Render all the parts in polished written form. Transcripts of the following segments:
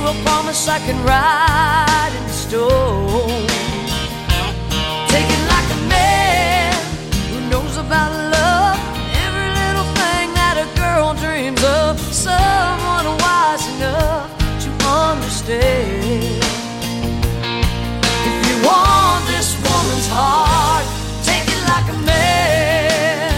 a promise I can write in stone. Take it like a man who knows about love, every little thing that a girl dreams of, someone wise enough to understand. If you want this woman's heart, take it like a man.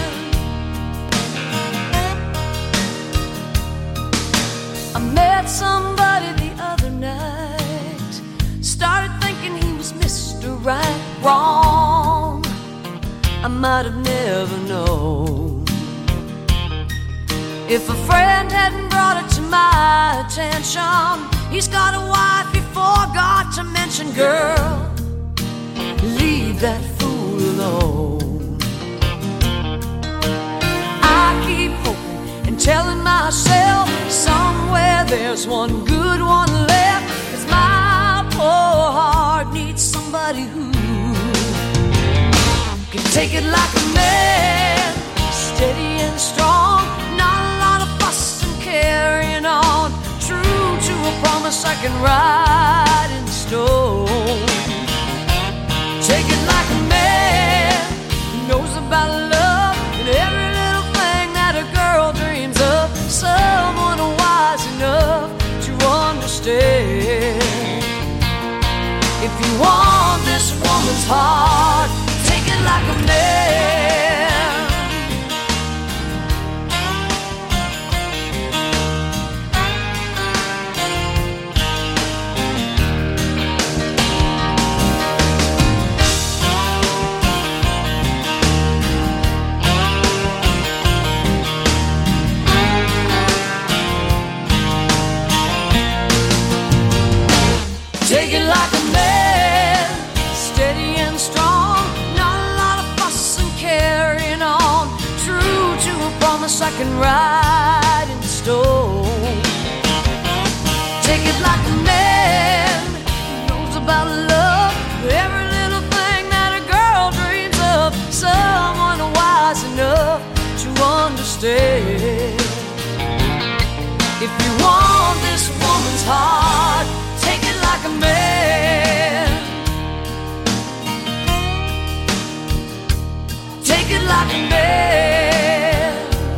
I met somebody the other night, started thinking he was Mr. Right. Wrong, I might have never known. If a friend hadn't brought it to my attention, he's got a wife he forgot to mention. Girl, leave that fool alone. I keep hoping and telling myself somewhere there's one good one left, 'cause my poor heart needs somebody who can take it like a man, steady and strong, not a lot of fuss and carrying on, true to a promise I can write in stone. Take it like a man who knows about love and every little thing that a girl dreams of, someone wise enough to understand. If you want this woman's heart, take it like a man. Take it like a man, steady and strong, not a lot of fuss and carrying on, true to a promise I can write in stone. Take it like a man who knows about love, every little thing that a girl dreams of, someone wise enough to understand. If you want this woman's heart, take it like a man. Take it like a man.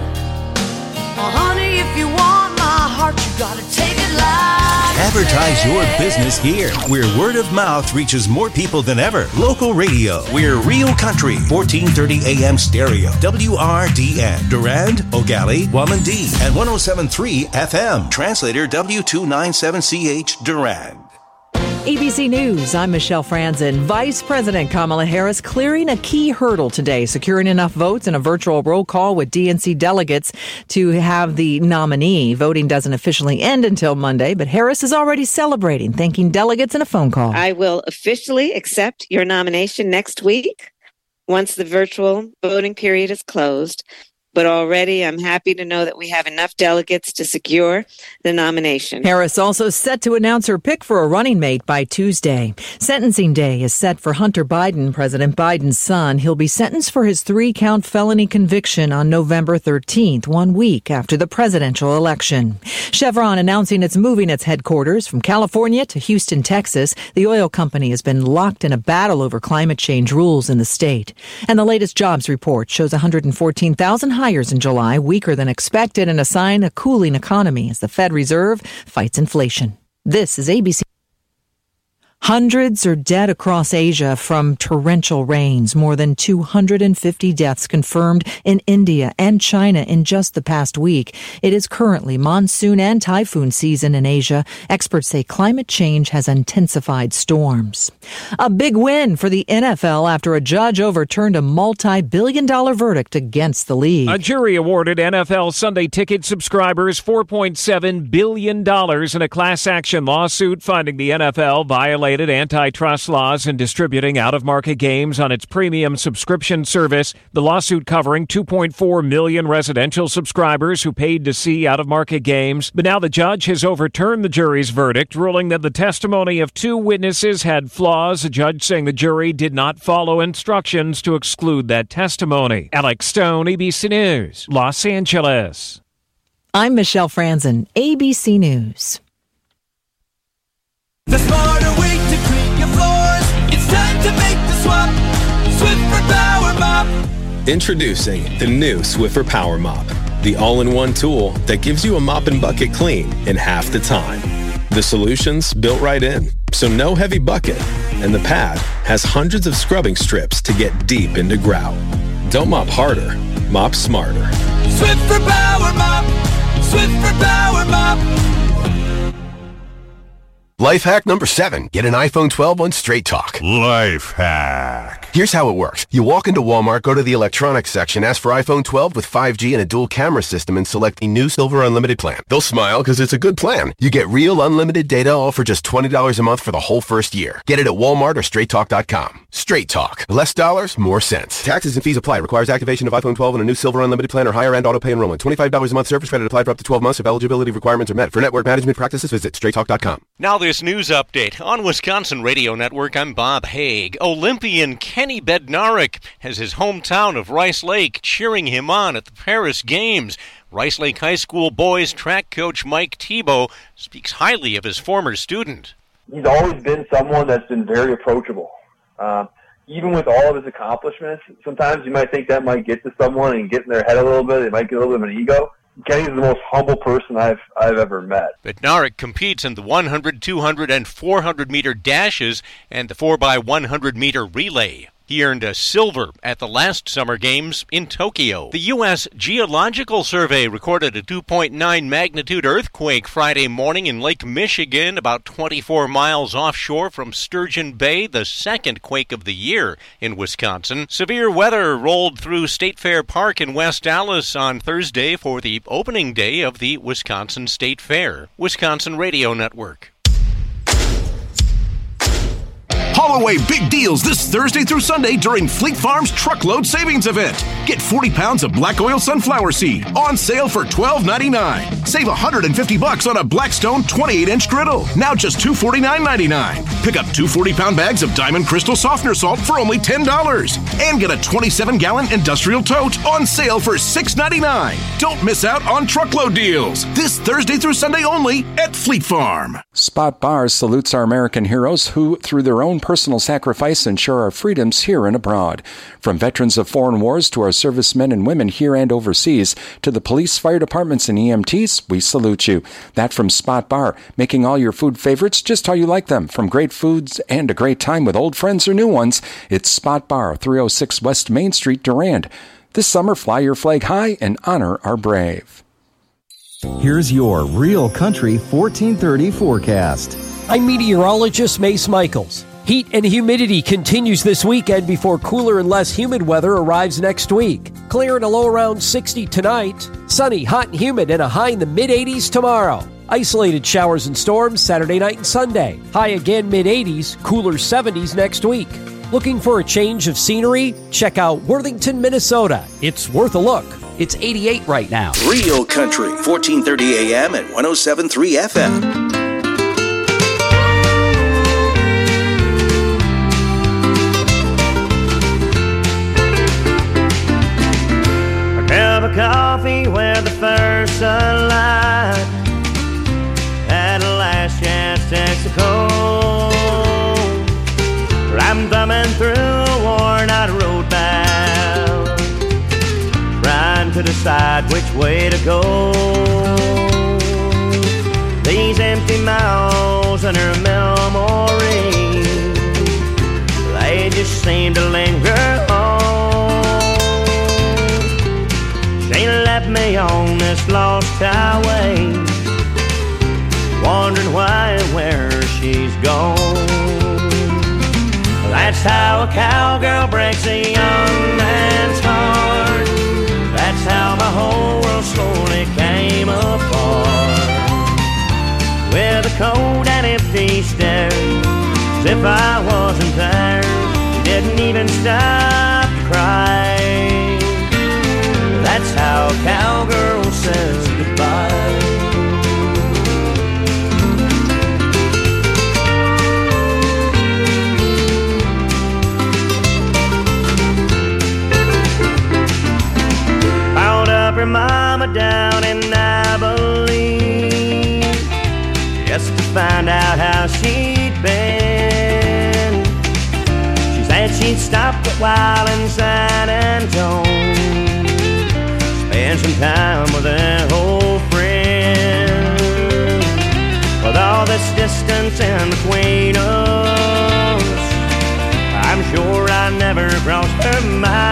Oh, honey, if you want my heart, you gotta take it like Advertise your business here, where word of mouth reaches more people than ever. Local radio. We're Real Country, 1430 AM stereo. WRDN. Durand, Ogali, Wamandee, and 107.3 FM. Translator W297CH Durand. ABC News, I'm Michelle Franzen. Vice President Kamala Harris clearing a key hurdle today, securing enough votes in a virtual roll call with DNC delegates to have the nominee. Voting doesn't officially end until Monday, but Harris is already celebrating, thanking delegates in a phone call. I will officially accept your nomination next week once the virtual voting period is closed. But already I'm happy to know that we have enough delegates to secure the nomination. Harris also set to announce her pick for a running mate by Tuesday. Sentencing day is set for Hunter Biden, President Biden's son. He'll be sentenced for his 3-count felony conviction on November 13th, 1 week after the presidential election. Chevron announcing it's moving its headquarters from California to Houston, Texas. The oil company has been locked in a battle over climate change rules in the state. And the latest jobs report shows 114,000 hires in July, weaker than expected, and a sign of a cooling economy as the Fed Reserve fights inflation. This is ABC. Hundreds are dead across Asia from torrential rains. More than 250 deaths confirmed in India and China in just the past week. It is currently monsoon and typhoon season in Asia. Experts say climate change has intensified storms. A big win for the NFL after a judge overturned a multi-billion-dollar verdict against the league. A jury awarded NFL Sunday Ticket subscribers $4.7 billion in a class action lawsuit finding the NFL violated antitrust laws in distributing out-of-market games on its premium subscription service. The lawsuit covering 2.4 million residential subscribers who paid to see out-of-market games. But now the judge has overturned the jury's verdict, ruling that the testimony of 2 witnesses had flaws, a judge saying the jury did not follow instructions to exclude that testimony. Alex Stone, ABC News, Los Angeles. I'm Michelle Franzen, ABC News. The smarter way to clean your floors. It's time to make the swap. Swiffer Power Mop. Introducing the new Swiffer Power Mop, the all-in-one tool that gives you a mop and bucket clean in half the time. The solution's built right in, so no heavy bucket, and the pad has hundreds of scrubbing strips to get deep into grout. Don't mop harder, mop smarter. Swiffer Power Mop. Swiffer Power Mop. Life hack number 7. Get an iPhone 12 on Straight Talk. Life hack. Here's how it works. You walk into Walmart, go to the electronics section, ask for iPhone 12 with 5G and a dual camera system, and select the new Silver Unlimited plan. They'll smile because it's a good plan. You get real unlimited data all for just $20 a month for the whole first year. Get it at Walmart or StraightTalk.com. Straight Talk. Less dollars, more sense. Taxes and fees apply. Requires activation of iPhone 12 and a new Silver Unlimited plan or higher end auto pay enrollment. $25 a month service credit applied for up to 12 months if eligibility requirements are met. For network management practices, visit StraightTalk.com. Now this news update. On Wisconsin Radio Network, I'm Bob Haig. Olympian Kenny Bednarik has his hometown of Rice Lake cheering him on at the Paris Games. Rice Lake High School boys track coach Mike Tebow speaks highly of his former student. He's always been someone that's been very approachable. Even with all of his accomplishments, sometimes you might think that might get to someone and get in their head a little bit. They might get a little bit of an ego. Kenny's the most humble person I've ever met. Bednarik competes in the 100, 200, and 400-meter dashes and the 4x100-meter relay. He earned a silver at the last Summer Games in Tokyo. The U.S. Geological Survey recorded a 2.9 magnitude earthquake Friday morning in Lake Michigan, about 24 miles offshore from Sturgeon Bay, the second quake of the year in Wisconsin. Severe weather rolled through State Fair Park in West Allis on Thursday for the opening day of the Wisconsin State Fair. Wisconsin Radio Network. Haul away big deals this Thursday through Sunday during Fleet Farm's Truckload Savings Event. Get 40 pounds of black oil sunflower seed on sale for $12.99. Save $150 on a Blackstone 28-inch griddle, now just $249.99. Pick up 2 40-pound bags of Diamond Crystal Softener Salt for only $10. And get a 27-gallon industrial tote on sale for $6.99. Don't miss out on truckload deals this Thursday through Sunday only at Fleet Farm. Spot Bars salutes our American heroes who, through their own personal sacrifice, ensure our freedoms here and abroad. From veterans of foreign wars to our servicemen and women here and overseas, to the police, fire departments, and EMTs, we salute you. That from Spot Bar, making all your food favorites just how you like them. From great foods and a great time with old friends or new ones, it's Spot Bar, 306 West Main Street, Durand. This summer, fly your flag high and honor our brave. Here's your Real Country 1430 forecast. I'm meteorologist Mace Michaels. Heat and humidity continues this weekend before cooler and less humid weather arrives next week. Clear and a low around 60 tonight. Sunny, hot and humid, and a high in the mid-80s tomorrow. Isolated showers and storms Saturday night and Sunday. High again mid-80s, cooler 70s next week. Looking for a change of scenery? Check out Worthington, Minnesota. It's worth a look. It's 88 right now. Real Country, 1430 AM and 107.3 FM. Cup of coffee where the first sunlight had a last chance Texaco. I'm thumbing through a worn-out road map, trying to decide which way to go. These empty miles and her memory, they just seem to linger on. She left me on this lost highway, wondering why and where she's gone. That's how a cowgirl breaks a young man's heart. That's how my whole world slowly came apart. With a cold and empty stare, as if I wasn't there. She didn't even stop to cry. That's how a cowgirl says goodbye. Found up her mama down in Abilene, just to find out how she stopped a while in San Antonio. Spend some time with an old friend. With all this distance in between us, I'm sure I never crossed her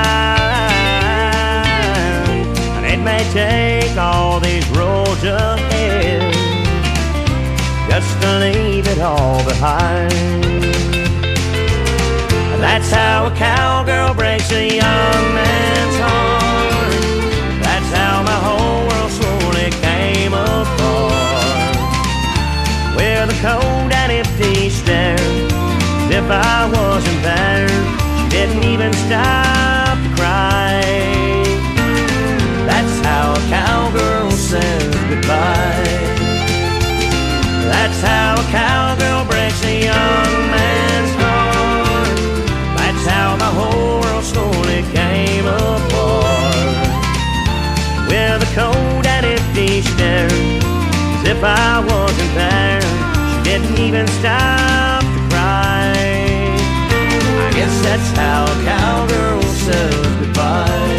mind. And it may take all these roads ahead just to leave it all behind. That's how a cowgirl breaks a young man's heart. That's how my whole world slowly came apart. With a cold and empty stare, as if I wasn't there. She didn't even stop to cry. That's how a cowgirl says goodbye. That's how a cowgirl breaks a young man's heart. That's how my whole world slowly came apart. With a cold and empty stare, as if I wasn't there. She didn't even stop to cry. I guess that's how a cowgirl says goodbye.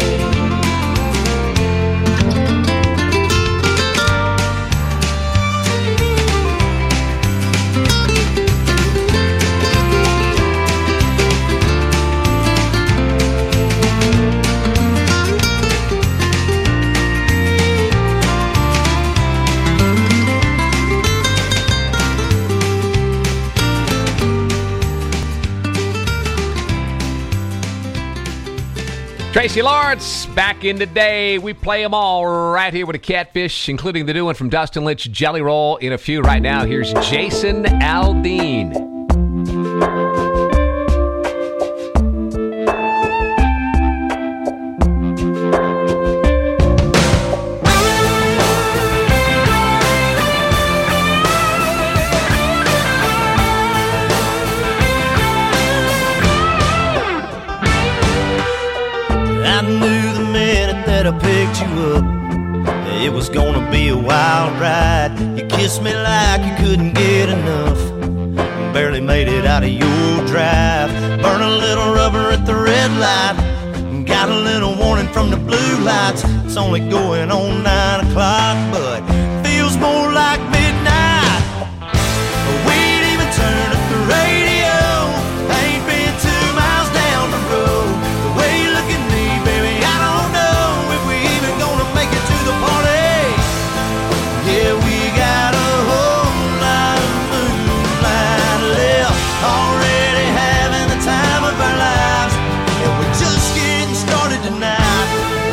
Tracy Lawrence, back in today. We play them all right here with a Catfish, including the new one from Dustin Lynch, Jelly Roll, in a few right now. Here's Jason Aldean. I knew the minute that I picked you up, it was gonna be a wild ride. You kissed me like you couldn't get enough, barely made it out of your drive. Burn a little rubber at the red light, got a little warning from the blue lights. It's only going on 9 o'clock, but feels more like midnight. We ain't even turned up the radio, ain't been 2 miles down the road. The way you look at me, baby, I don't know if we even gonna make it to the party. Yeah, we got a whole lot of moonlight left, already having the time of our lives, and we're just getting started tonight.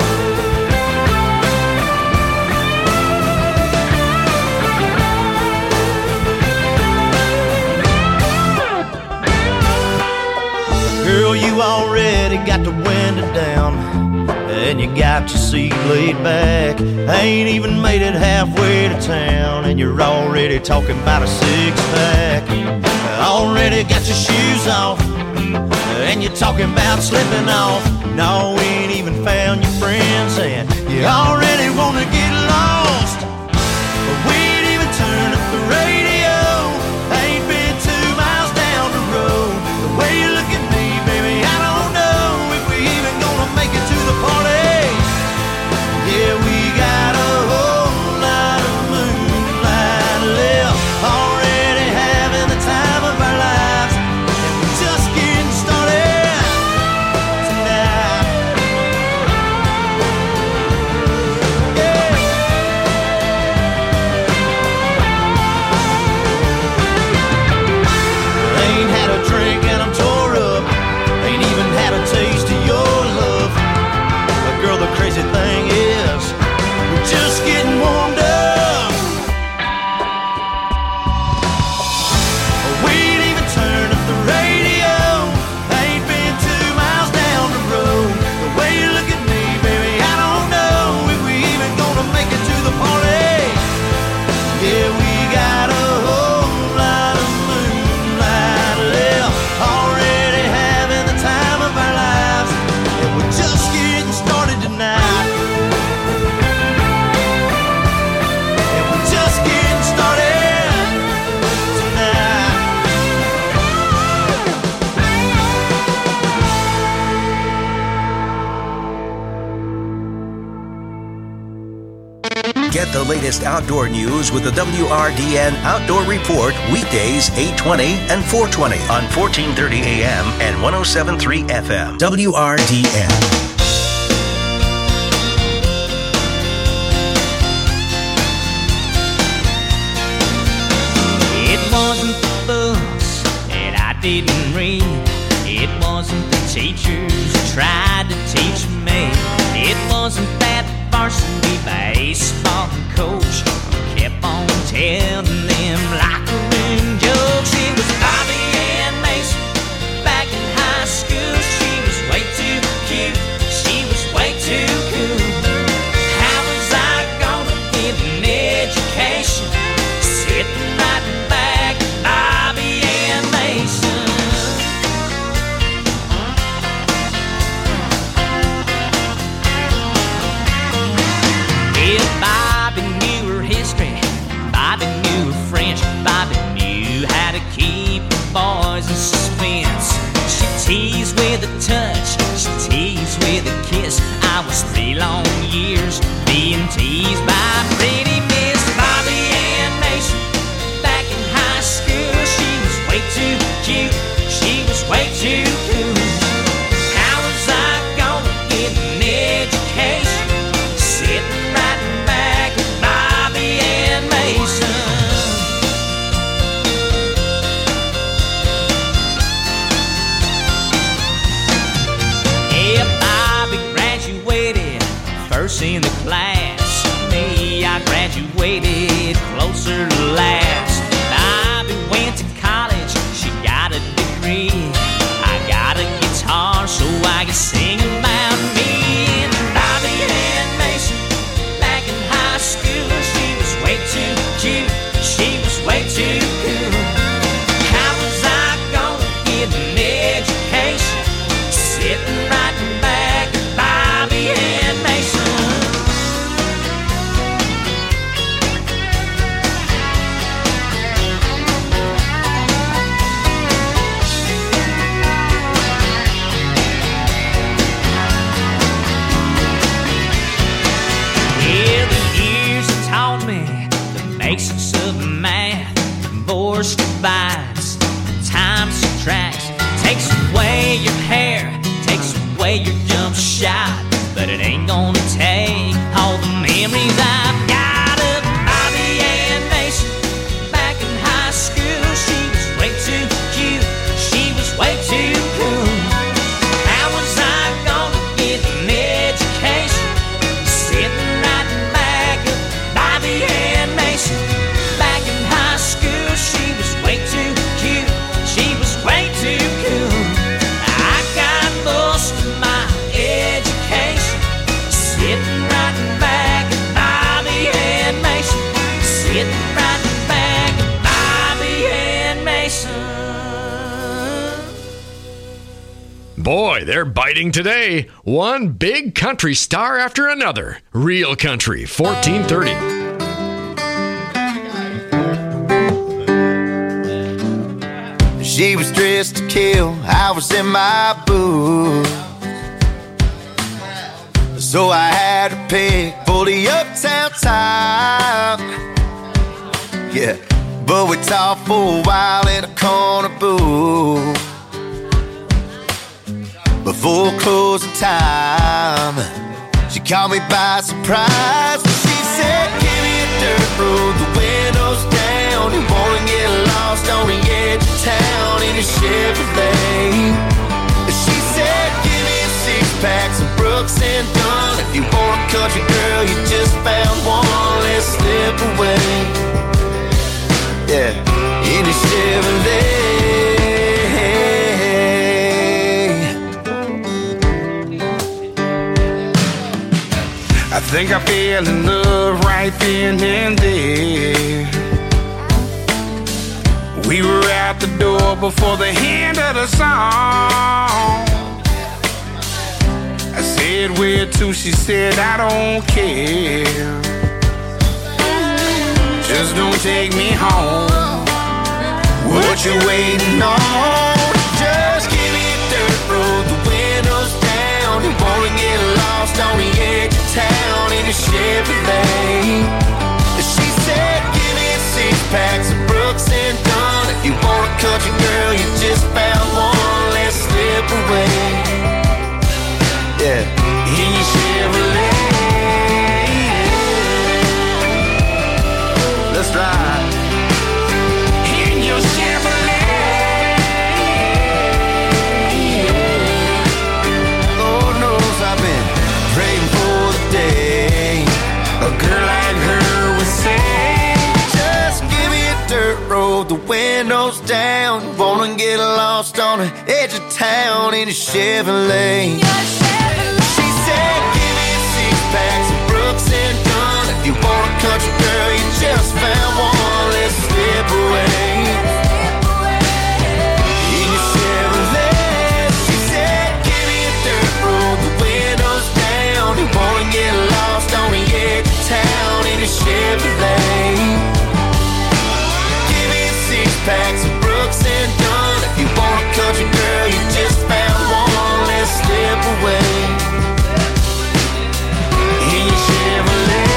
Girl, you already got the window down, and you got your seat laid back. Ain't even made it halfway to town, and you're already talking about a 6-pack. Already got your shoes off, and you're talking about slipping off. No, we ain't even found your friends, and you already wanna get lost. But we ain't even turned up the radio, ain't been 2 miles down the road. The way you look at me, baby, I don't know if we even gonna make it to the party. Yeah, we got a whole lot of moonlight left, already having the time of our lives, and we're just getting started tonight. Yeah. Get the latest outdoor news with the WRDN Outdoor Report weekdays 8:20 and 4:20 on 1430 AM and 107.3 FM. WRDN. It wasn't the books that I didn't read. It wasn't the teachers who tried to teach me. It wasn't that varsity baseball coach who kept on telling them locker room jokes. It was Bobby Ann Mason back in high school. She was way too cute. She was way too cool. How was I gonna get an education sitting right back at Bobby Ann Mason? If Bobby knew her history, Bobby knew her French, Bobby knew how to keep the boys in suspense. She teased with a touch, she teased with a kiss. I was 3 long years being teased by pretty Miss Bobby Ann Mason. Back in high school, she was way too cute, she was way too cool. How was I gonna get an education sitting right back at Bobby Ann Mason? Yeah, Bobby graduated first in the class. Me, I graduated closer to last. Bobby went to college, she got a degree. I got a guitar so I can sing about me. And Bobby Ann Mason, back in high school, she was way too cute, she was way too cool. How was I gonna get an education sitting right back at Bobby Ann Mason? Yeah, the years have taught me the basics of math. Divorce divides, time subtracts. Takes away your hair, takes away your jump shot, but it ain't gonna take all the memories I've got of Bobby Ann Mason. Back in high school, she was way too cute, she was way too cool. How was I gonna get an education sitting right back at Bobby Ann Mason? Back in high school, she was way too cute, she was way too cool. I got most of my education sitting right back at Bobby Ann Mason. Sitting right back at Bobby Ann Mason. Boy, they're biting today. One big country star after another. Real Country, 1430. She was dressed to kill, I was in my booth. So I had to pick for the uptown top. Yeah, but we talked for a while in a corner booth. Before closing time, she caught me by surprise. She said, give me a dirt road, the windows down. You wanna get lost on the edge of town in a Chevrolet. She said, give me a 6-pack, some Brooks and Dunn. If you want a country girl, you just found one. Let's slip away. Yeah, in a Chevrolet. I think I fell in love right then and there. We were out the door before the end of the song. I said, where to? She said, I don't care. Just don't take me home. What you waiting on? Just give me a dirt road, the windows down. You wanna get lost on the edge of town in a Chevrolet. country girl, you just found one less slip away. Yeah, in your Chevrolet. Let's ride. In your Chevrolet. Lord knows I've been praying for the day a girl like her would say, just give me a dirt road, the windows down. You wanna get lost on the edge of town in a Chevrolet. She said, give me a six-pack, some Brooks and Dunn. If you want a country girl, you just found one, let's slip away. In your Chevrolet. She said, give me a dirt road, the windows down. You wanna get lost on the edge of town in a Chevrolet. Give me a six-pack, some Brooks and Dunn. If you want a country girl, you just found one, let's slip away. In your Chevrolet.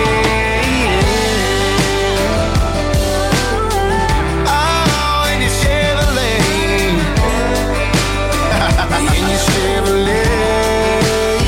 Oh, in your Chevrolet. In your Chevrolet.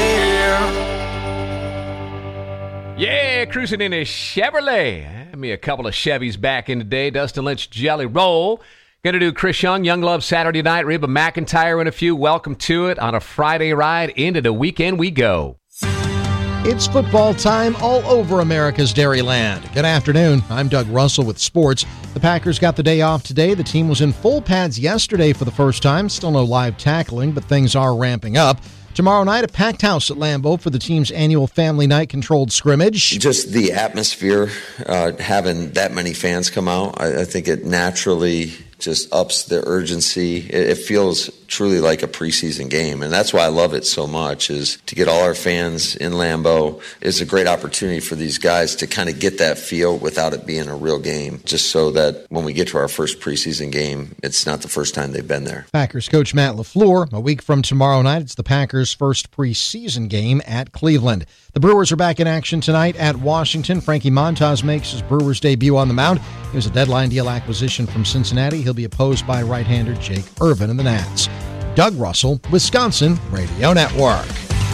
Yeah, cruising in a Chevrolet. Had me a couple of Chevys back in the day. Dustin Lynch Jelly Roll. Gonna do Chris Young, Young Love Saturday night, Reba McEntire in a few. Welcome to it on a Friday ride. Into the weekend we go. It's football time all over America's Dairyland. Good afternoon. I'm Doug Russell with sports. The Packers got the day off today. The team was in full pads yesterday for the first time. Still no live tackling, but things are ramping up. Tomorrow night, a packed house at Lambeau for the team's annual family night controlled scrimmage. Just the atmosphere, having that many fans come out, I think it naturally just ups the urgency. It feels truly like a preseason game, and that's why I love it so much, is to get all our fans in Lambeau is a great opportunity for these guys to kind of get that feel without it being a real game, just so that when we get to our first preseason game, it's not the first time they've been there. Packers coach Matt LaFleur. A week from tomorrow night, it's the Packers' first preseason game at Cleveland. The Brewers are back in action tonight at Washington. Frankie Montas makes his Brewers debut on the mound. He was a deadline deal acquisition from Cincinnati. He'll be opposed by right-hander Jake Irvin in the Nats. Doug Russell, Wisconsin Radio Network.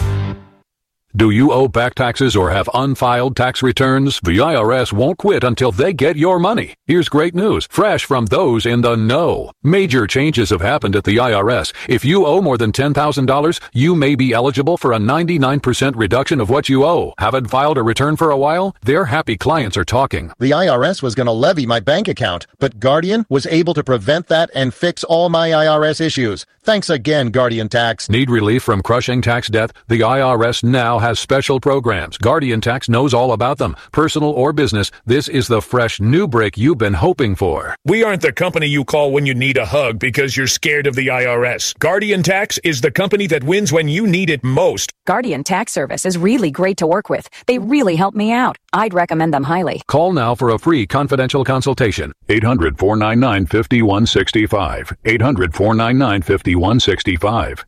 Do you owe back taxes or have unfiled tax returns? The IRS won't quit until they get your money. Here's great news, fresh from those in the know. Major changes have happened at the IRS. If you owe more than $10,000, you may be eligible for a 99% reduction of what you owe. Haven't filed a return for a while? Their happy clients are talking. The IRS was going to levy my bank account, but Guardian was able to prevent that and fix all my IRS issues. Thanks again, Guardian Tax. Need relief from crushing tax debt? The IRS now has special programs. Guardian Tax knows all about them. Personal or business, this is the fresh new break you've been hoping for. We aren't the company you call when you need a hug because you're scared of the IRS. Guardian Tax is the company that wins when you need it most. Guardian Tax Service is really great to work with. They really help me out. I'd recommend them highly. Call now for a free confidential consultation. 800-499-5165. 800-499-5165.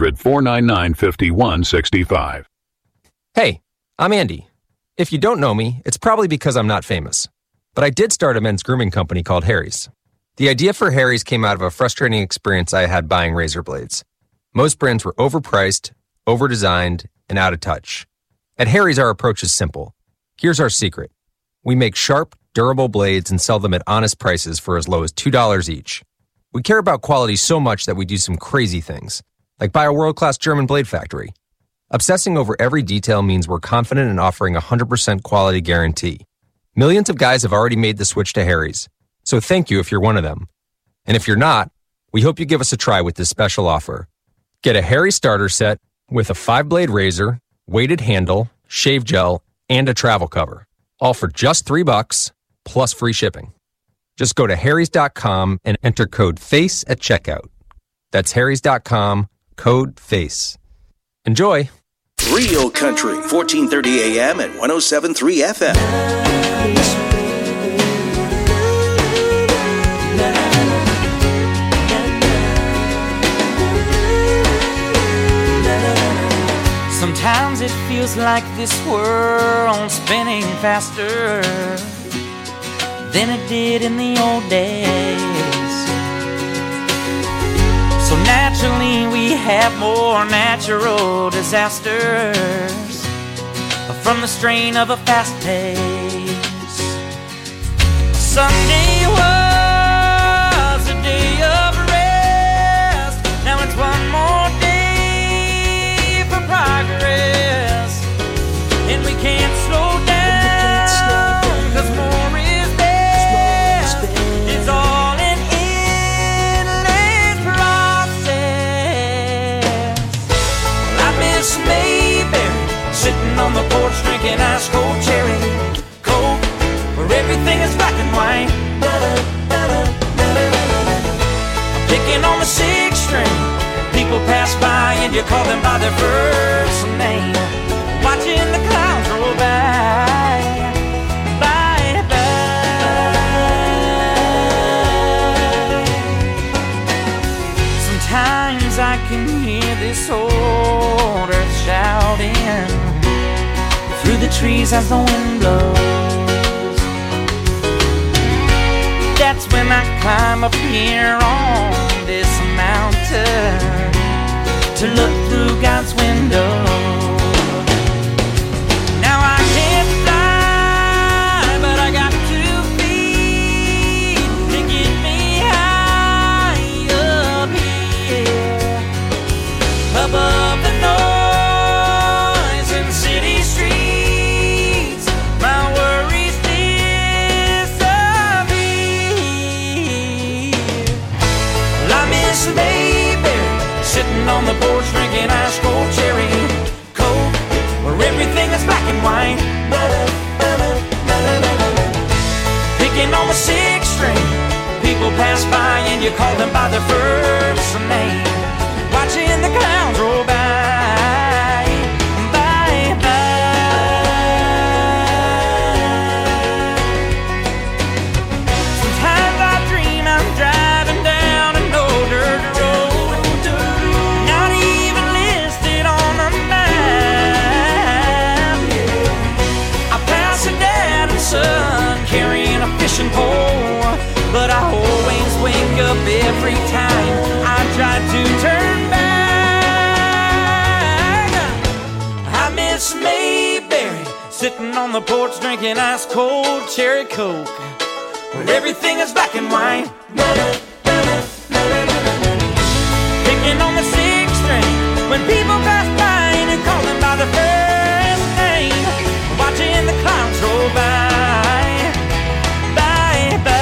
800-499-5165. Hey, I'm Andy. If you don't know me, it's probably because I'm not famous. But I did start a men's grooming company called Harry's. The idea for Harry's came out of a frustrating experience I had buying razor blades. Most brands were overpriced, overdesigned, and out of touch. At Harry's, our approach is simple. Here's our secret. We make sharp, durable blades and sell them at honest prices for as low as $2 each. We care about quality so much that we do some crazy things, like buy a world-class German blade factory. Obsessing over every detail means we're confident in offering a 100% quality guarantee. Millions of guys have already made the switch to Harry's, so thank you if you're one of them. And if you're not, we hope you give us a try with this special offer. Get a Harry's starter set with a 5-blade razor, weighted handle, shave gel, and a travel cover, all for just $3 plus free shipping. Just go to harrys.com and enter code FACE at checkout. That's harrys.com, code FACE. Enjoy. Real Country, 1430 AM and 107.3 FM. Sometimes it feels like this world's spinning faster than it did in the old days. naturally we have more natural disasters from the strain of a fast pace. Sunday was a day of rest. Now it's one more day for progress, and we can't slow down, 'cause more is best. It's all an endless process. I miss Mayberry sitting on the porch drinking ice cold cherry Coke, where everything is black and white. Picking on the sixth string, people pass by and you call them by their first name. Watching the clouds roll by, by, by. Sometimes I can hear this old earth shouting through the trees as the wind blows. That's when I climb up here on this mountain to look through God's window. Now I can't fly, but I got 2 feet to get me high up here, above the noise in city streets. My worries disappear. Well, I miss Mayberry sitting on the porch drinking ice cold cherry Coke, where everything is black and white. Picking on the sixth string, people pass by and you call them by their first name. Watching the clouds roll by, by, by. Sometimes I dream I'm driving down an old dirt road, not even listed on the map. I pass a dad and son carrying a fishing pole, but I always wake up every time I try to turn back. I miss Mayberry sitting on the porch drinking ice cold cherry Coke, where everything is black and white. Picking on the sixth string when people pass by and you call them by their first name. Watching the clouds roll by, by, by.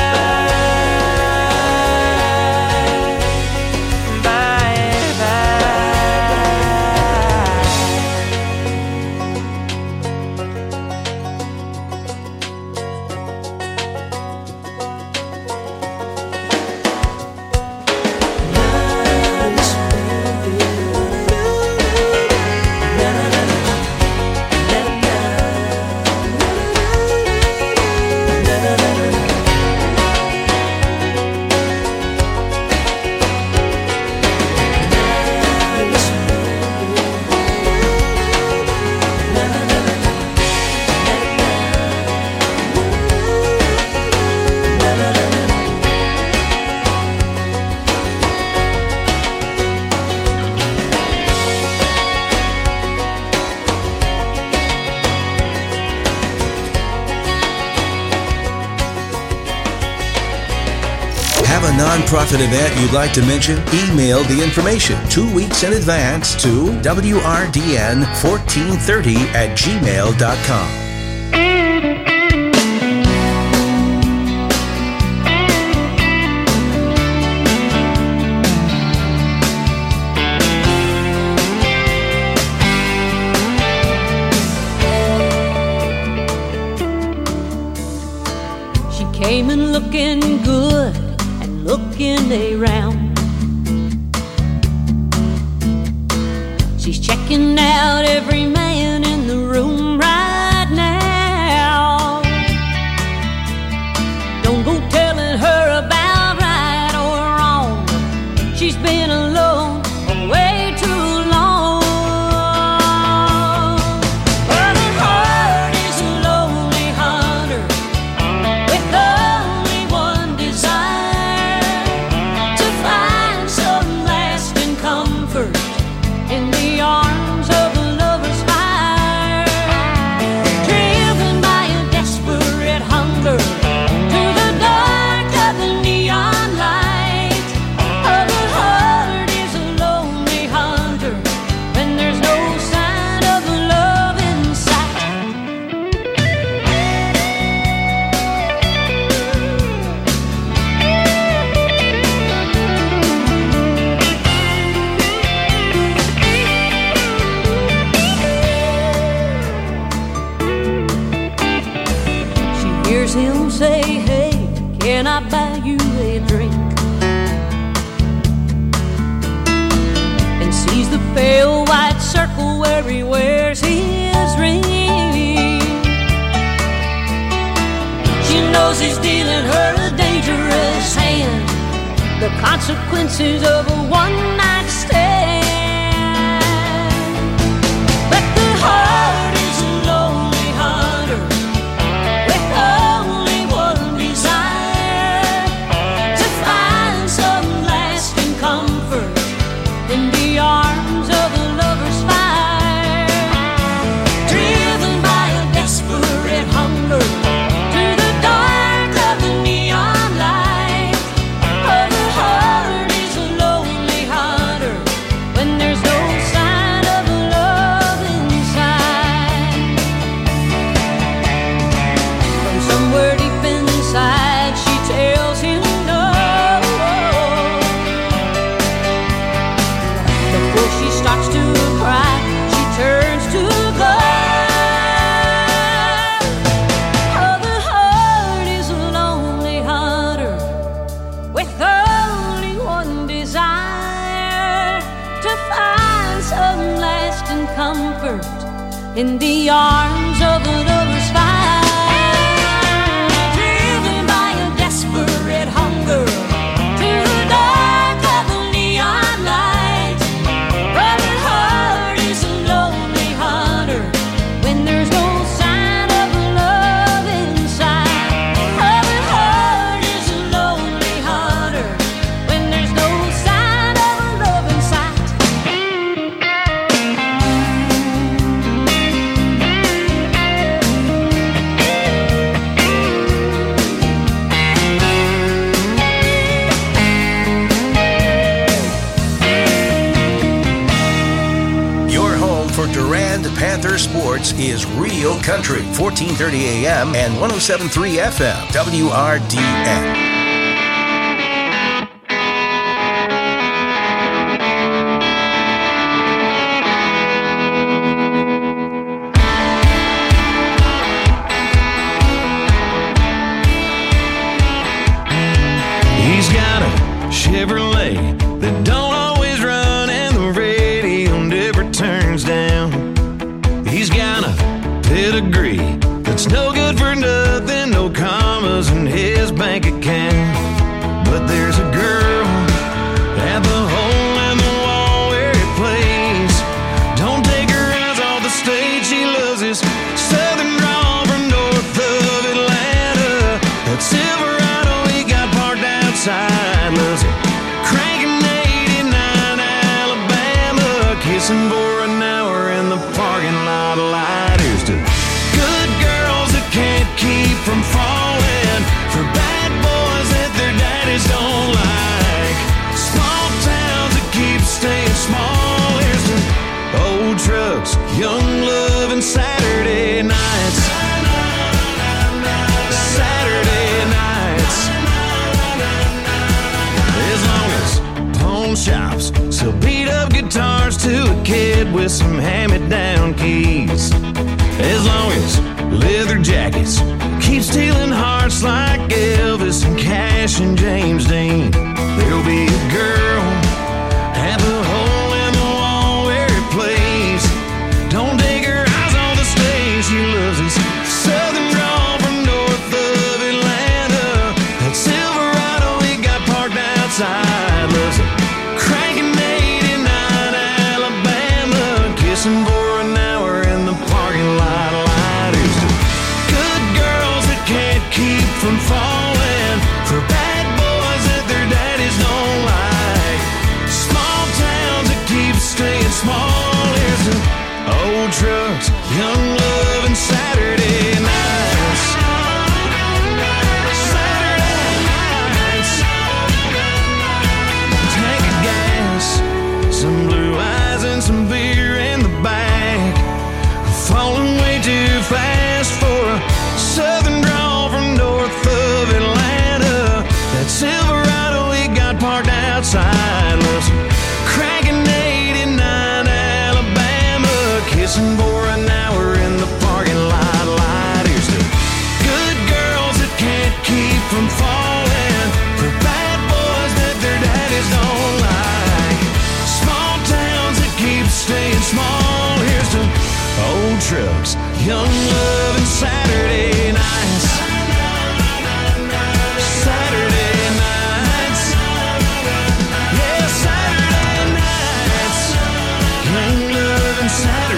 Have a nonprofit event you'd like to mention? Email the information 2 weeks in advance to wrdn1430@gmail.com. She came in looking good and looking around. She's checking out every man in the room right now. Don't go telling her about right or wrong. She's been alone for way too long. But her heart is a lonely hunter with only one desire, to find some last buy you a drink, and sees the pale white circle where he wears his ring. She knows he's dealing her a dangerous hand, the consequences of a one-night stand. But the heart is a lonely hunter with only one desire, to find some lasting comfort in the arms of a lover's fire. Driven by a desperate hunger to the dark of the neon light, oh, the heart is a lonely hunter when there's no sign of love inside. From somewhere deep inside she tells him no. Before she starts to cry, she turns to go. Oh, the heart is a lonely hunter with only one desire, to find some lasting comfort in the arms of a lover's fire. Driven by a desperate hunger to the dark of the neon light, but the heart is a lonely hunter when there's no sign of love inside. Oh, the heart is a lonely hunter when there's no sign of love inside. Your home for Durand Panther sports is Real Country, 1430 AM and 107.3 FM, WRDN. He's got a Chevrolet that don't always run, and the radio never turns down. He's got a pedigree that's no good for nothing, no commas in his bank account. But there's a girl at the hole in the wall where he plays. Don't take her eyes off the stage, she loves his southern drawl from north of Atlanta. That Silverado he got parked outside, loves it cranking 89 Alabama, kissing for an hour in the parking lot light. Here's to good girls that can't keep from falling for bad boys that their daddies don't like, small towns that keep staying small. Here's to old trucks, young love, and Saturday nights. Saturday nights. As long as pawn shops sell beat up guitars to a kid with some hand-me-down keys, as long as leather jackets keep stealing hearts like Elvis and Cash and James Dean, there'll be a girl at the hole in the wall where he plays. Don't take her eyes on the stage, she loves his southern drawl from north of Atlanta. That Silverado he got parked outside, loves it cranking 89 Alabama, kissing for an hour in the parking lot light. Here's to good girls that can't keep from falling for bad boys that their daddies don't like, small towns that keep staying small. Here's to old trucks, young love, and Saturday nights. Saturday nights. Tank of gas, some blue eyes, and some beer in the back. Falling way too fast for a southern drawl from north of Atlanta. That Silverado he got parked outside, loves cranking 89 Alabama, kissing for an hour in the trucks, young love and Saturday nights. Saturday nights. Yeah, Saturday nights. Young love and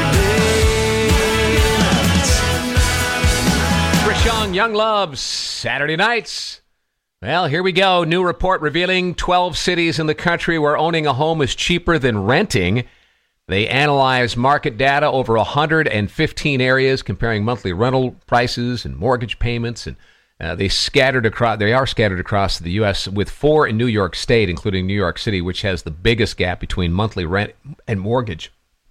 Saturday nights. Chris Young, Young Love, Saturday nights. Well, here we go. New report revealing 12 cities in the country where owning a home is cheaper than renting. They analyze market data over 115 areas, comparing monthly rental prices and mortgage payments, and they are scattered across the U.S., with 4 in New York State, including New York City, which has the biggest gap between monthly rent and mortgage.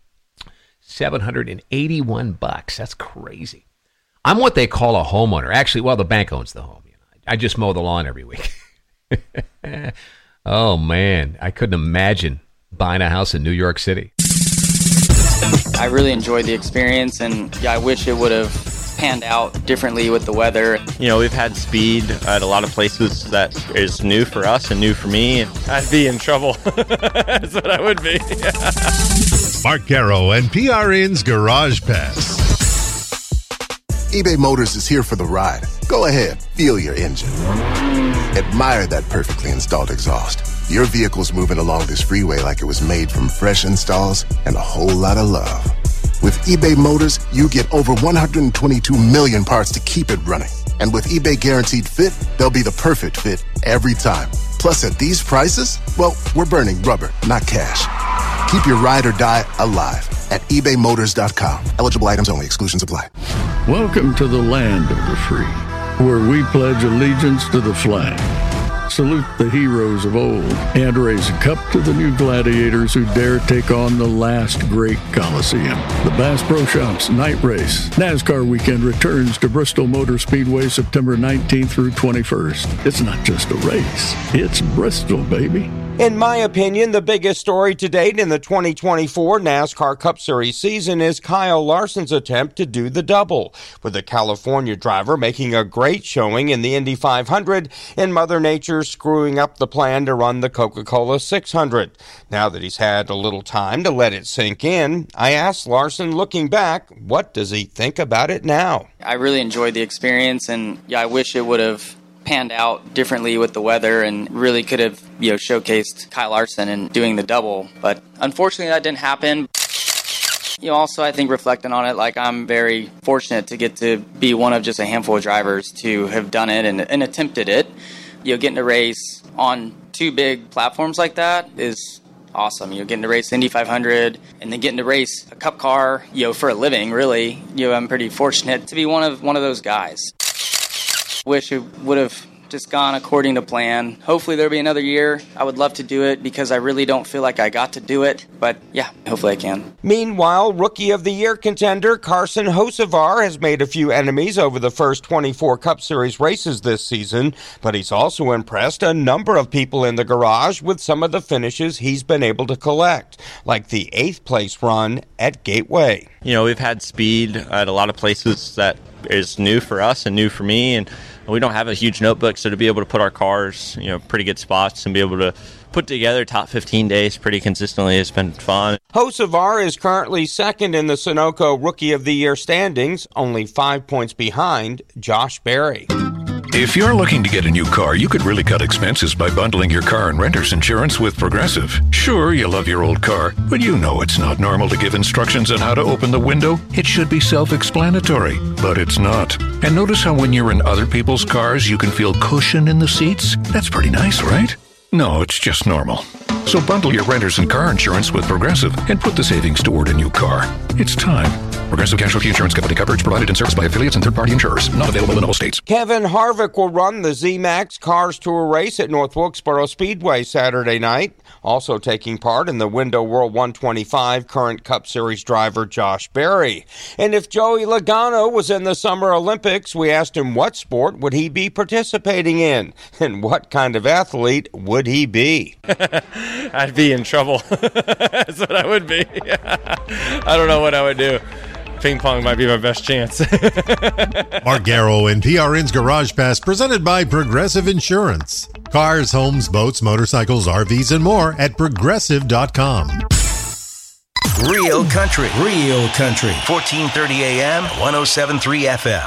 $781. That's crazy. I'm what they call a homeowner. Actually, well, the bank owns the home. I just mow the lawn every week. Oh, man. I couldn't imagine buying a house in New York City. I really enjoyed the experience, and I wish it would have panned out differently with the weather. You know, we've had speed at a lot of places that is new for us and new for me. And I'd be in trouble. That's what I would be. Mark Garrow and PRN's Garage Pass. eBay Motors is here for the ride. Go ahead, feel your engine. Admire that perfectly installed exhaust. Your vehicle's moving along this freeway like it was made from fresh installs and a whole lot of love. With eBay Motors, you get over 122 million parts to keep it running. And with eBay Guaranteed Fit, they'll be the perfect fit every time. Plus, at these prices, well, we're burning rubber, not cash. Keep your ride or die alive at ebaymotors.com. Eligible items only. Exclusions apply. Welcome to the land of the free, where we pledge allegiance to the flag, salute the heroes of old, and raise a cup to the new gladiators who dare take on the last great Coliseum. The Bass Pro Shops Night Race NASCAR weekend returns to Bristol Motor Speedway September 19th through 21st. It's not just a race, it's Bristol, baby. In my opinion, the biggest story to date in the 2024 NASCAR Cup Series season is Kyle Larson's attempt to do the double, with the California driver making a great showing in the Indy 500 and Mother Nature screwing up the plan to run the Coca-Cola 600. Now that he's had a little time to let it sink in, I asked Larson, looking back, what does he think about it now? I really enjoyed the experience, and I wish it would have panned out differently with the weather and really could have, showcased Kyle Larson and doing the double. But unfortunately, that didn't happen. Also, I think reflecting on it, I'm very fortunate to get to be one of just a handful of drivers to have done it and attempted it. Getting to race on 2 big platforms like that is awesome. Getting to race Indy 500 and then getting to race a cup car, for a living, really. I'm pretty fortunate to be one of those guys. Wish it would have just gone according to plan. Hopefully there'll be another year. I would love to do it because I really don't feel like I got to do it. But yeah, hopefully I can. Meanwhile, Rookie of the Year contender Carson Hocevar has made a few enemies over the first 24 Cup Series races this season, but he's also impressed a number of people in the garage with some of the finishes he's been able to collect, like the 8th place run at Gateway. We've had speed at a lot of places that is new for us and new for me, and we don't have a huge notebook, so to be able to put our cars, pretty good spots and be able to put together top 15 days pretty consistently has been fun. Hocevar is currently second in the Sunoco Rookie of the Year standings, only 5 points behind Josh Berry. If you're looking to get a new car, you could really cut expenses by bundling your car and renter's insurance with Progressive. Sure, you love your old car, but you know it's not normal to give instructions on how to open the window. It should be self-explanatory, but it's not. And notice how when you're in other people's cars, you can feel cushion in the seats? That's pretty nice, right? No, it's just normal. So bundle your renters and car insurance with Progressive and put the savings toward a new car. It's time. Progressive Casualty Insurance Company. Coverage provided and serviced by affiliates and third-party insurers. Not available in all states. Kevin Harvick will run the Z-Max Cars Tour race at North Wilkesboro Speedway Saturday night. Also taking part in the Window World 125, current Cup Series driver Josh Berry. And if Joey Logano was in the Summer Olympics, we asked him what sport would he be participating in, and what kind of athlete would he be? I'd be in trouble. That's what I would be. I don't know what I would do. Ping pong might be my best chance. Mark Garrow and PRN's Garage Pass, presented by Progressive Insurance. Cars, homes, boats, motorcycles, RVs, and more at Progressive.com. Real country. Real country. 1430 AM, 107.3 FM.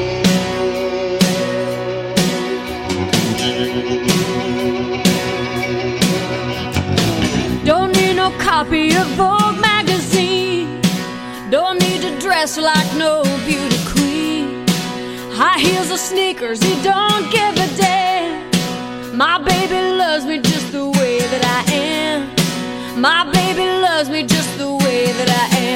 Don't need no copy of Vogue magazine. Don't need to dress like no beauty queen. High heels or sneakers, he don't give a damn. My baby loves me just the way that I am. My baby loves me just the way that I am.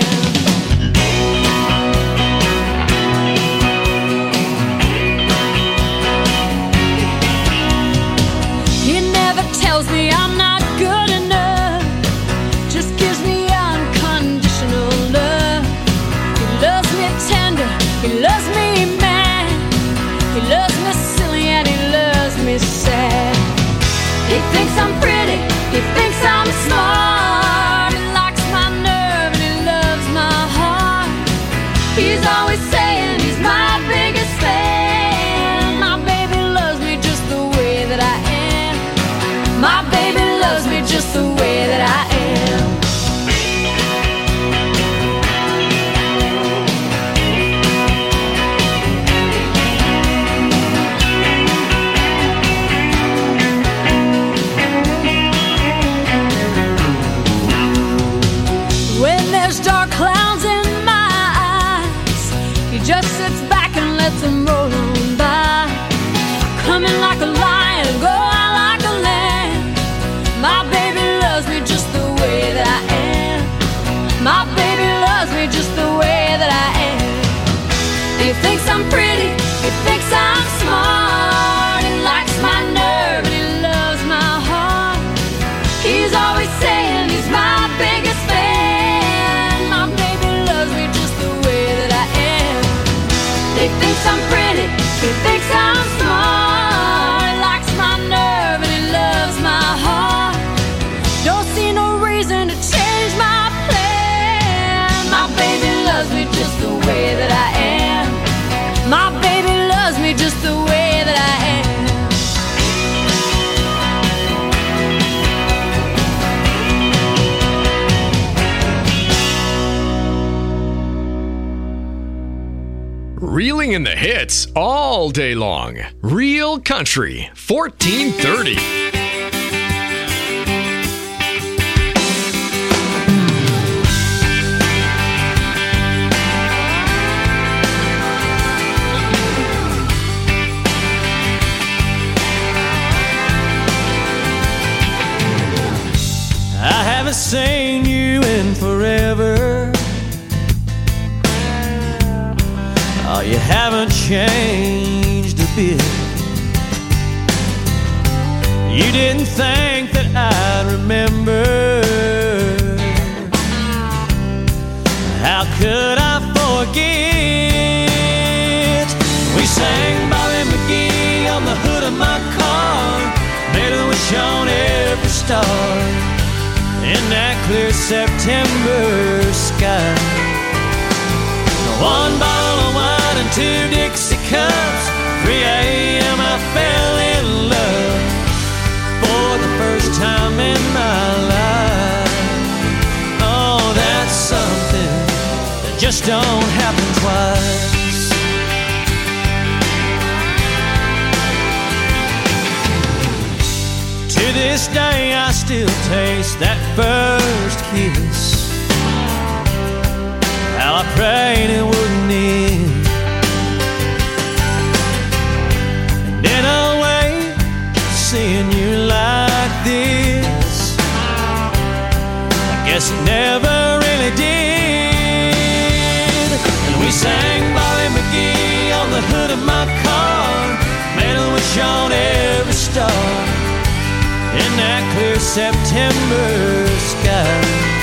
He never tells me I'm not good enough. Just gives me unconditional love. He loves me tender, he loves me mad. He loves me silly and he loves me sad. He thinks I'm pretty, he thinks I'm smart. He likes my nerve and he loves my heart. He's always saying he's my biggest fan. My baby loves me just the way that I am. My baby loves me just the way that I am. When there's dark clouds in my eyes, he just sits back and lets them roll on by. Coming like a lion, go out like a lamb. My baby loves me just the way that I am. My baby loves me just the way that I am. He thinks I'm pretty, he thinks I'm smart. He likes my nerve and he loves my heart. He's always saying he's my biggest fan. My baby loves me just the way that I am. He thinks I'm pretty, he thinks I'm smart. He likes my nerve and he loves my heart. Don't see no reason to change my plan. My baby loves me just the way that I am. My baby loves me just the way that I am. Reeling in the hits all day long. Real Country, 1430. I haven't seen you in forever. Oh, you haven't changed a bit. You didn't think that I'd remember. How could I forget? We sang Bobby McGee on the hood of my car, made a wish on every star in that clear September sky. One bottle of wine and 2 Dixie cups. 3 a.m. I fell in love for the first time in my life. Oh, that's something that just don't happen twice. To this day I still taste that first kiss. How I prayed it wouldn't end. And in a way, seeing you like this, I guess it never really did. And we sang Bobby McGee on the hood of my car, made a wish on every star in that clear September sky.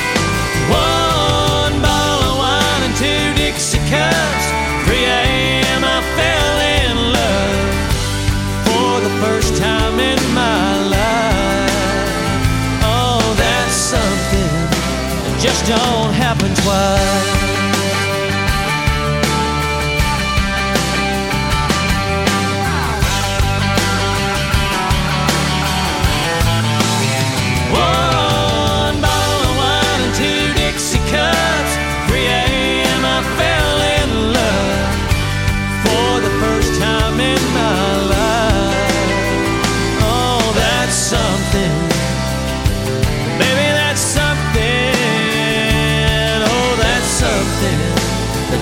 One bottle of wine and 2 Dixie cups. 3 a.m. I fell in love for the first time in my life. Oh, that's something that just don't happen twice. One bottle of wine and 2 Dixie cups.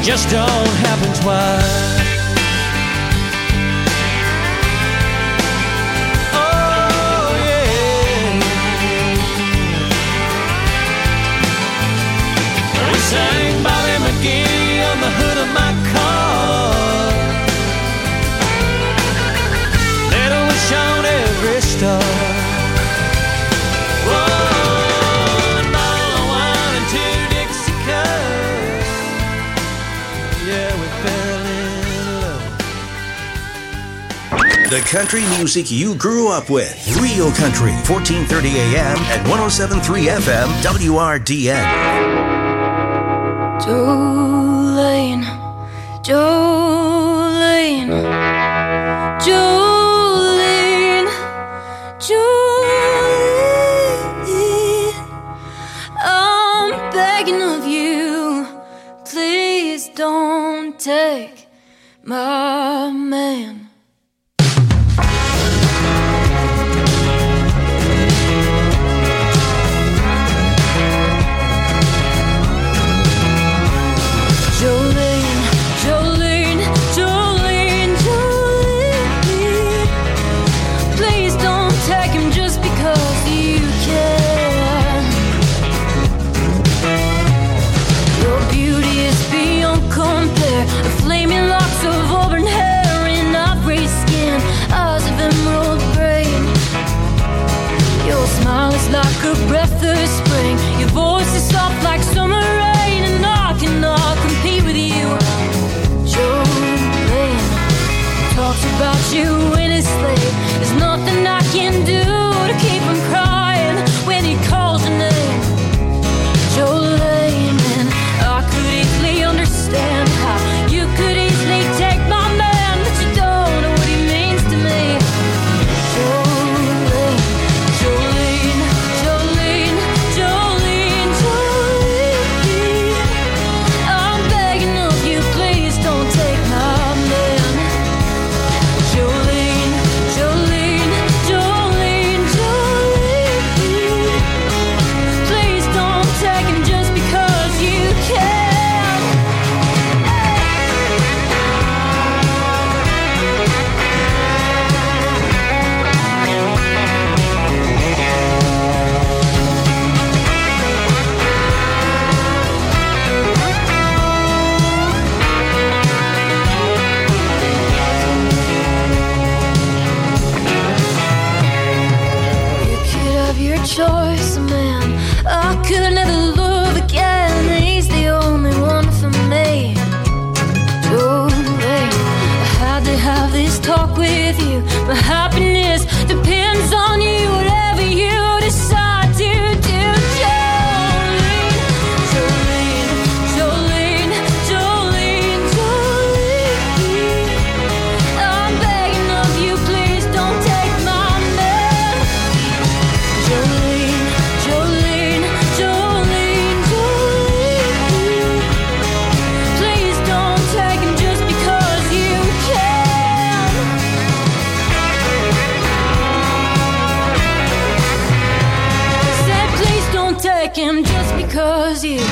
just don't happen twice. Sang Bobby McGee on the hood of my car. Little wish on every star. Whoa, and all I want in 2 Dixie cups. Yeah, we fell in love. The country music you grew up with. Real Country, 1430 AM and 107.3 FM, WRDN. Jolene, Jolene, Jolene, Jolene, I'm begging of you, please don't take my man. Jolene, Jolene, Jolene, Jolene, please don't take him just because you can. Your beauty is beyond compare, the flaming locks of auburn hair and ivory skin, eyes of emerald brain. Your smile is like a breath of spring, your voice is soft like summer rain, and I cannot compete with you. Jolene talks about you endlessly. There's nothing I can do to keep him crying when he calls your name. Jolene, and I could easily understand how you could easily take my man, but you don't know what he means to me. Jolene, Jolene, Jolene, Jolene, Jolene, I'm begging of you, please don't take my man. Jolene, Jolene, Jolene, Jolene, please don't take him just because you can. You could have your choice, man. I could never love again. He's the only one for me. Jolene, I had to have this talk with you. My happiness depends on you. Whatever you decide to do, Jolene, Jolene, Jolene, Jolene, Jolene, I'm begging of you, please don't take my man. Jolene, Jolene, Jolene, Jolene, please don't take him just because you can. Said please don't take him just because you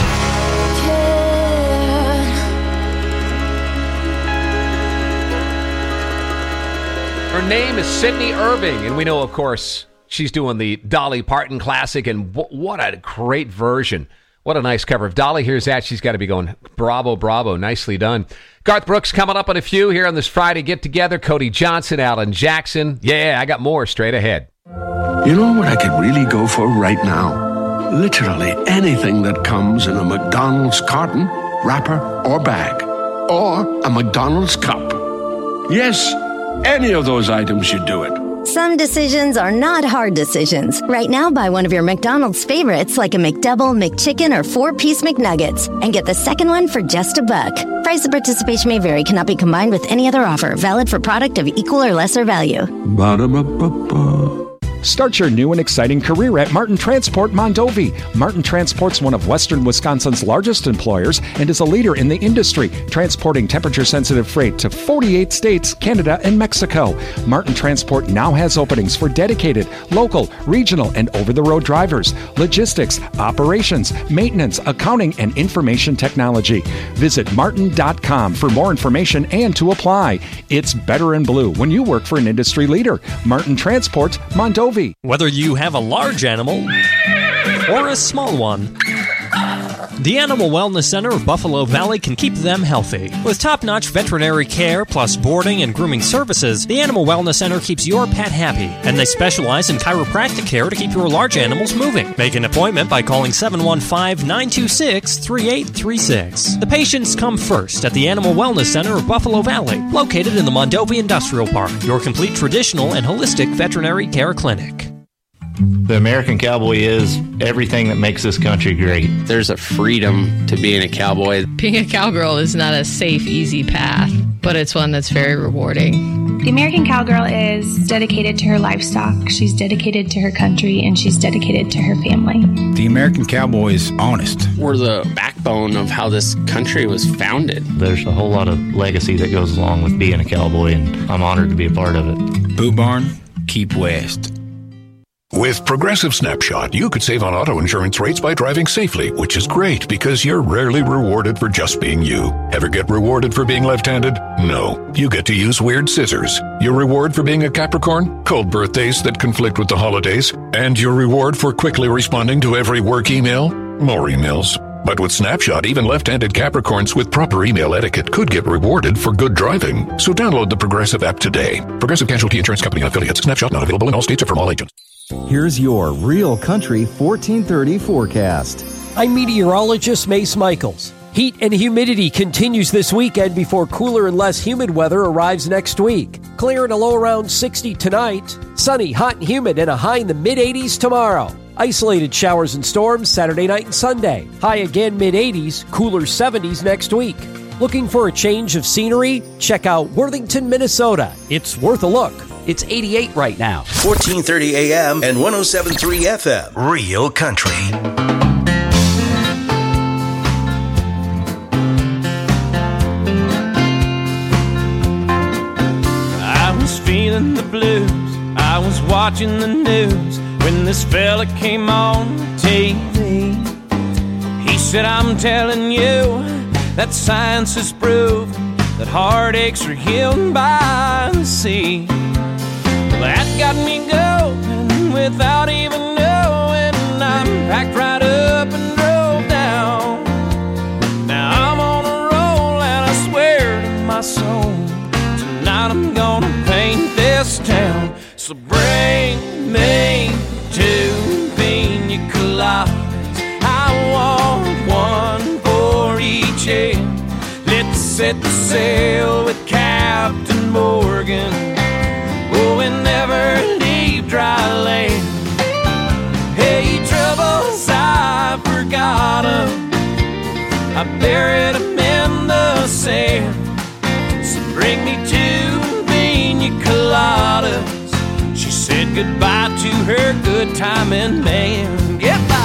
can. Her name is Sydney Irving, and we know, of course, she's doing the Dolly Parton classic, and what a great version. What a nice cover. If Dolly hears that, she's got to be going, bravo, bravo, nicely done. Garth Brooks coming up on a few here on this Friday get-together. Cody Johnson, Alan Jackson. Yeah, I got more straight ahead. You know what I could really go for right now? Literally anything that comes in a McDonald's carton, wrapper, or bag. Or a McDonald's cup. Yes, any of those items should do it. Some decisions are not hard decisions. Right now, buy one of your McDonald's favorites like a McDouble, McChicken, or 4-piece McNuggets and get the second one for just $1. Price of participation may vary. Cannot be combined with any other offer. Valid for product of equal or lesser value. Ba-da-ba-ba-ba. Start your new and exciting career at Martin Transport Mondovi. Martin Transport's one of Western Wisconsin's largest employers and is a leader in the industry, transporting temperature-sensitive freight to 48 states, Canada, and Mexico. Martin Transport now has openings for dedicated, local, regional, and over-the-road drivers, logistics, operations, maintenance, accounting, and information technology. Visit martin.com for more information and to apply. It's better in blue when you work for an industry leader. Martin Transport, Mondovi. Whether you have a large animal or a small one, the Animal Wellness Center of Buffalo Valley can keep them healthy. With top-notch veterinary care plus boarding and grooming services, the Animal Wellness Center keeps your pet happy, and they specialize in chiropractic care to keep your large animals moving. Make an appointment by calling 715-926-3836. The patients come first at the Animal Wellness Center of Buffalo Valley, located in the Mondovi Industrial Park, your complete traditional and holistic veterinary care clinic. The American cowboy is everything that makes this country great. There's a freedom to being a cowboy. Being a cowgirl is not a safe, easy path, but it's one that's very rewarding. The American cowgirl is dedicated to her livestock, she's dedicated to her country, and she's dedicated to her family. The American cowboy is honest. We're the backbone of how this country was founded. There's a whole lot of legacy that goes along with being a cowboy, and I'm honored to be a part of it. Boot Barn, keep west. With Progressive Snapshot, you could save on auto insurance rates by driving safely, which is great because you're rarely rewarded for just being you. Ever get rewarded for being left-handed? No. You get to use weird scissors. Your reward for being a Capricorn? Cold birthdays that conflict with the holidays. And your reward for quickly responding to every work email? More emails. But with Snapshot, even left-handed Capricorns with proper email etiquette could get rewarded for good driving. So download the Progressive app today. Progressive Casualty Insurance Company affiliates. Snapshot not available in all states or from all agents. Here's your Real Country 1430 forecast. I'm meteorologist Mace Michaels. Heat and humidity continues this weekend before cooler and less humid weather arrives next week. Clear and a low around 60 tonight. Sunny, hot and humid and a high in the mid-80s tomorrow. Isolated showers and storms Saturday night and Sunday. High again mid-80s, cooler 70s next week. Looking for a change of scenery? Check out Worthington, Minnesota. It's worth a look. It's 88 right now. 1430 AM and 107.3 FM. Real Country. I was feeling the blues. I was watching the news when this fella came on TV. He said, I'm telling you that science has proven that heartaches are healed by the sea. That got me going without even knowing. I packed right up and drove down. Now I'm on a roll and I swear to my soul, tonight I'm gonna paint this town. So bring me 2 pina coladas. I want one for each head. Let's set the sail with Captain Morgan. Oh, and never leave dry land. Hey, troubles, I forgot 'em. I buried 'em in the sand. So bring me 2 pina coladas. She said goodbye to her good timing man. Goodbye.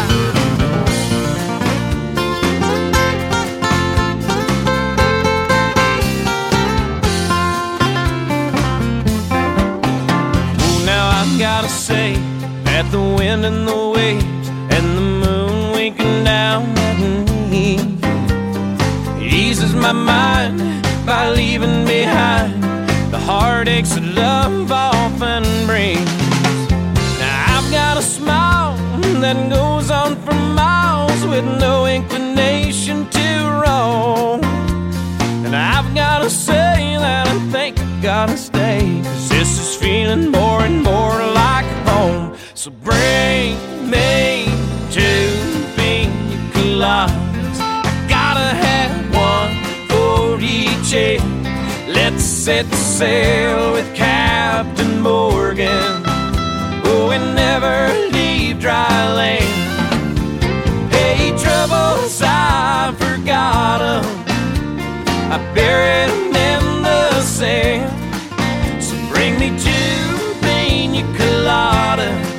Gotta say that the wind and the waves and the moon winking down at me eases my mind by leaving behind the heartaches that love often brings. Now I've got a smile that goes on for miles with no inclination to roam. And I've gotta say that I think I gotta stay, 'cause this is feeling more and more like home. So bring me 2 pina coladas. I gotta have one for each head. Let's set the sail with Captain Morgan. Oh, and never leave dry land. Hey, troubles, I forgot 'em. I buried 'em in the sand. So bring me 2 pina coladas.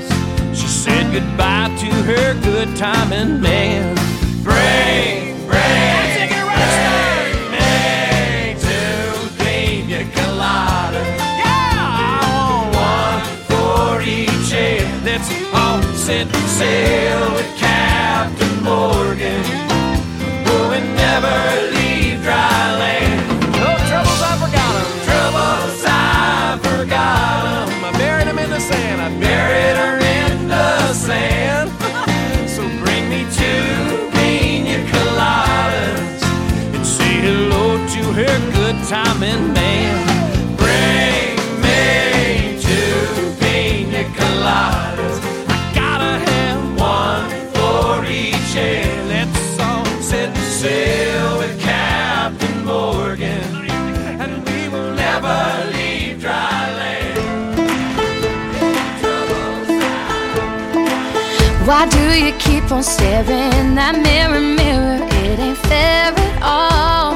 goodbye to her good timing man. Bring me to Pina Colada. Yeah, I want one for each head. Let's all set sail with Captain Morgan. We'll never leave dry land. No troubles, I forgot them. Troubles, I forgot them. I buried them in the sand. I buried her in the sand. So bring me two Pina Coladas and say hello to her good timing man. Bring me two Pina Coladas. I gotta have one for each head. Let's all set sail with Captain Morgan, and we will never leave dry land. Why do you keep on staring that mirror, mirror? It ain't fair at all.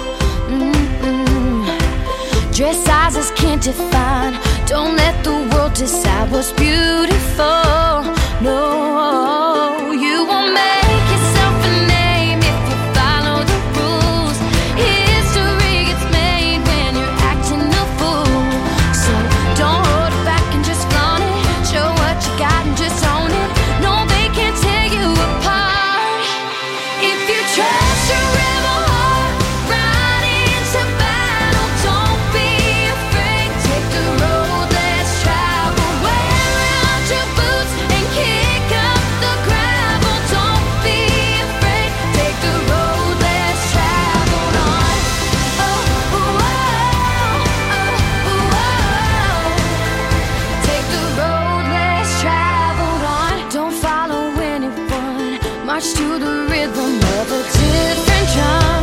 Dress sizes can't define. Don't let the world decide what's beautiful. No, you won't make yourself a name if you follow the rules. History gets made when you're acting a fool. So don't hold it back and just flaunt it. Show what you got and just own it. No, they can't tear you apart. If you trust your rebel heart, ride into battle. Don't be afraid. Take the road less traveled. Wear out your boots and kick up the gravel. Don't be afraid. Take the road less traveled on. Oh, oh, oh, oh, oh. Take the road less traveled on. Don't follow anyone. March to the rhythm of a different drum.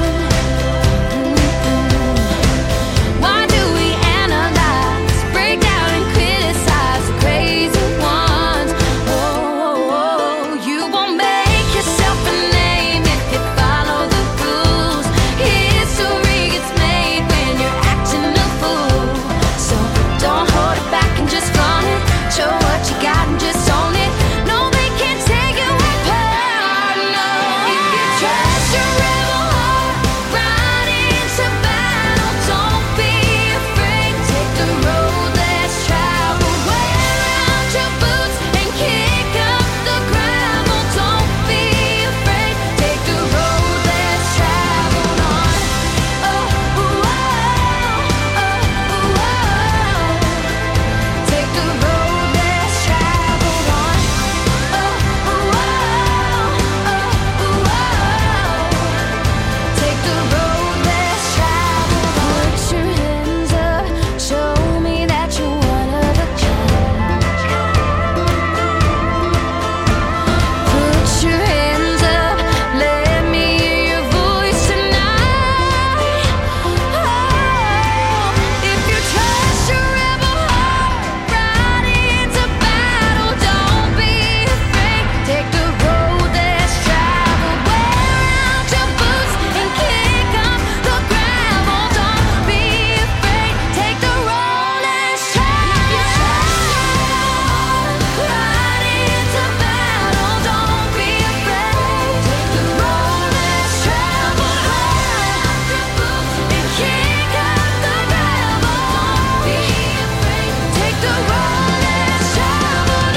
Why do we analyze, break down and criticize the crazy ones? Oh, you won't make yourself a name if you follow the rules. History gets made when you're acting a fool. So don't hold it back and just flaunt it. Show what you got and just own it. No, they can't take you apart. No, if you trust your rebel heart, ride into battle. Don't be afraid. Take the road less traveled. Wear out your boots and kick up the gravel. Don't be afraid. Take the road less traveled on. Oh, oh, oh, oh, oh. Take the road less traveled on. Oh, oh, oh, oh, oh. Take the road less traveled on. Put your hands up, show me that you're one of a kind. Put your hands up, let me hear your voice tonight. Oh, if you trust your rebel heart, ride into battle. Don't be afraid. Take the road less traveled. Wear out your boots and kick up the gravel. Don't be afraid. Take the road less traveled. Ride into battle. Don't be afraid. Take the road less traveled. Wear out your boots and kick up the gravel. Don't be afraid. Take the road less traveled.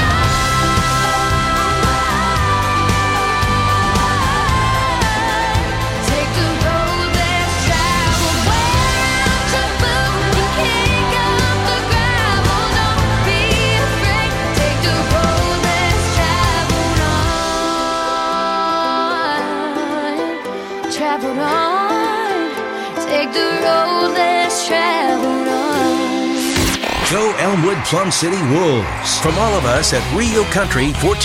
Take the road less traveled. Wear out your boots and kick up the gravel. Don't be afraid. Take the road less traveled on. Traveled on. Take the road less traveled on. Go Elmwood Plum City Wolves. From all of us at Rio Country 14